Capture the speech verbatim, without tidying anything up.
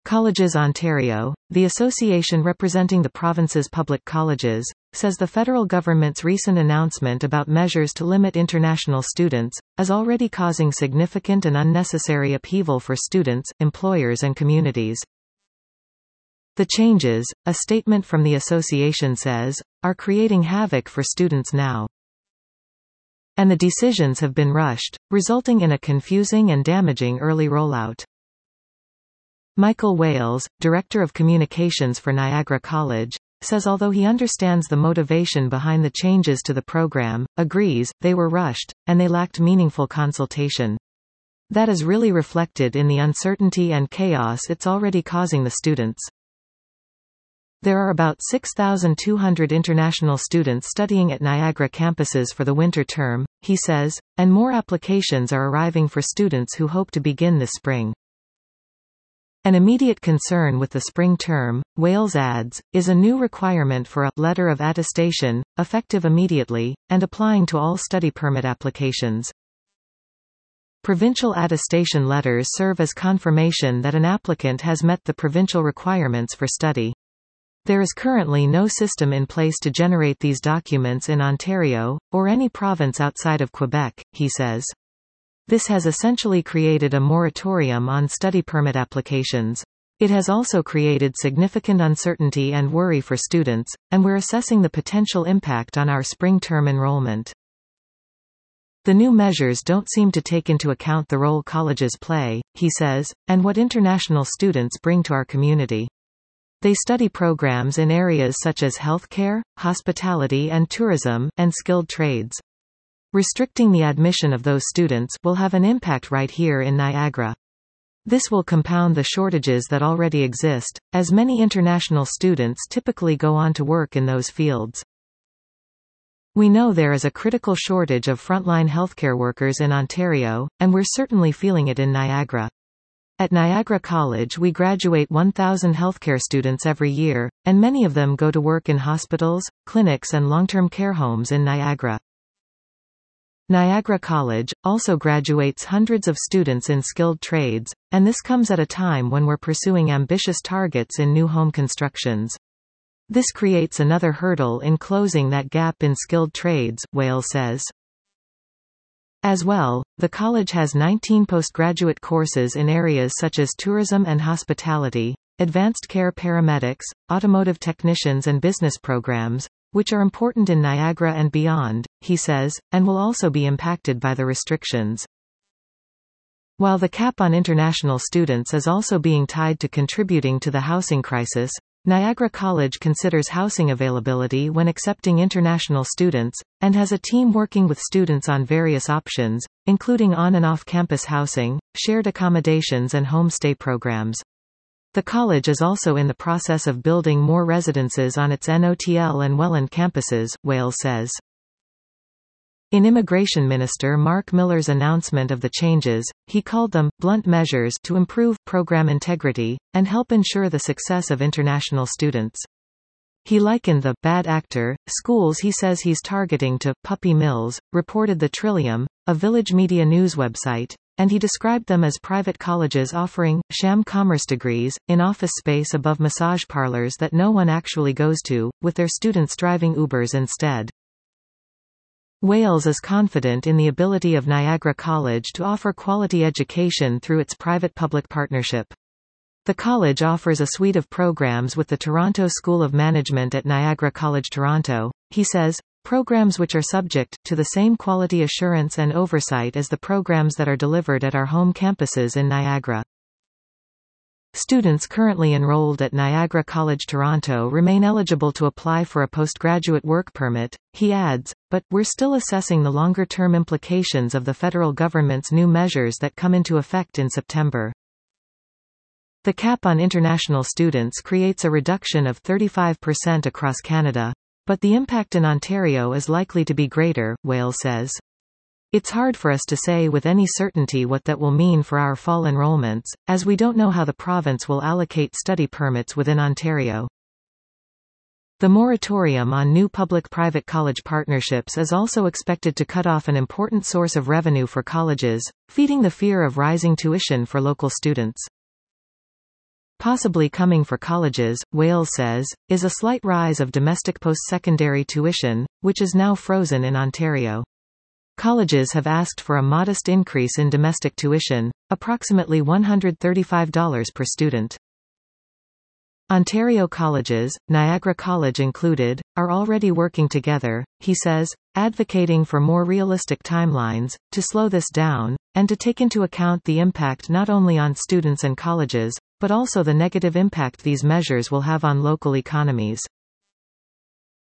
Colleges Ontario, the association representing the province's public colleges, says the federal government's recent announcement about measures to limit international students is already causing significant and unnecessary upheaval for students, employers and communities. The changes, a statement from the association says, are creating havoc for students now. And the decisions have been rushed, resulting in a confusing and damaging early rollout. Michael Wales, Director of Communications for Niagara College, says although he understands the motivation behind the changes to the program, agrees, they were rushed, and they lacked meaningful consultation. That is really reflected in the uncertainty and chaos it's already causing the students. There are about six thousand two hundred international students studying at Niagara campuses for the winter term, he says, and more applications are arriving for students who hope to begin this spring. An immediate concern with the spring term, Wales adds, is a new requirement for a letter of attestation, effective immediately, and applying to all study permit applications. Provincial attestation letters serve as confirmation that an applicant has met the provincial requirements for study. There is currently no system in place to generate these documents in Ontario, or any province outside of Quebec, he says. This has essentially created a moratorium on study permit applications. It has also created significant uncertainty and worry for students, and we're assessing the potential impact on our spring term enrollment. The new measures don't seem to take into account the role colleges play, he says, and what international students bring to our community. They study programs in areas such as healthcare, hospitality and tourism, and skilled trades. Restricting the admission of those students will have an impact right here in Niagara. This will compound the shortages that already exist, as many international students typically go on to work in those fields. We know there is a critical shortage of frontline healthcare workers in Ontario, and we're certainly feeling it in Niagara. At Niagara College we graduate one thousand healthcare students every year, and many of them go to work in hospitals, clinics and long-term care homes in Niagara. Niagara College also graduates hundreds of students in skilled trades, and this comes at a time when we're pursuing ambitious targets in new home constructions. This creates another hurdle in closing that gap in skilled trades, Wales says. As well, the college has nineteen postgraduate courses in areas such as tourism and hospitality, advanced care paramedics, automotive technicians and business programs, which are important in Niagara and beyond, he says, and will also be impacted by the restrictions. While the cap on international students is also being tied to contributing to the housing crisis, Niagara College considers housing availability when accepting international students, and has a team working with students on various options, including on- and off-campus housing, shared accommodations and home-stay programs. The college is also in the process of building more residences on its N O T L and Welland campuses, Wales says. In Immigration Minister Mark Miller's announcement of the changes, he called them blunt measures to improve program integrity and help ensure the success of international students. He likened the bad actor schools he says he's targeting to puppy mills, reported the Trillium, a Village Media News website, and he described them as private colleges offering sham commerce degrees in office space above massage parlors that no one actually goes to, with their students driving Ubers instead. Wales is confident in the ability of Niagara College to offer quality education through its private-public partnership. The college offers a suite of programs with the Toronto School of Management at Niagara College Toronto, he says, programs which are subject to the same quality assurance and oversight as the programs that are delivered at our home campuses in Niagara. Students currently enrolled at Niagara College Toronto remain eligible to apply for a postgraduate work permit, he adds, but we're still assessing the longer-term implications of the federal government's new measures that come into effect in September. The cap on international students creates a reduction of thirty-five percent across Canada, but the impact in Ontario is likely to be greater, Wales says. It's hard for us to say with any certainty what that will mean for our fall enrollments, as we don't know how the province will allocate study permits within Ontario. The moratorium on new public-private college partnerships is also expected to cut off an important source of revenue for colleges, feeding the fear of rising tuition for local students. Possibly coming for colleges, Wales says, is a slight rise of domestic post-secondary tuition, which is now frozen in Ontario. Colleges have asked for a modest increase in domestic tuition, approximately one hundred thirty-five dollars per student. Ontario colleges, Niagara College included, are already working together, he says, advocating for more realistic timelines, to slow this down, and to take into account the impact not only on students and colleges, but also the negative impact these measures will have on local economies.